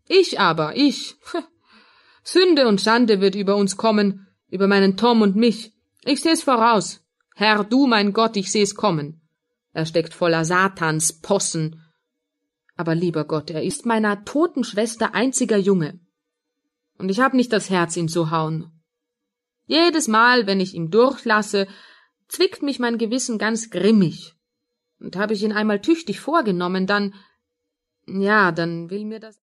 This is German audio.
Ich. Sünde und Schande wird über uns kommen, über meinen Tom und mich. Ich seh's voraus. Herr, du, mein Gott, ich seh's kommen. Er steckt voller Satans Possen. Aber lieber Gott, er ist meiner toten Schwester einziger Junge. Und ich hab nicht das Herz, ihn zu hauen. Jedes Mal, wenn ich ihn durchlasse, zwickt mich mein Gewissen ganz grimmig. Und habe ich ihn einmal tüchtig vorgenommen, dann will mir das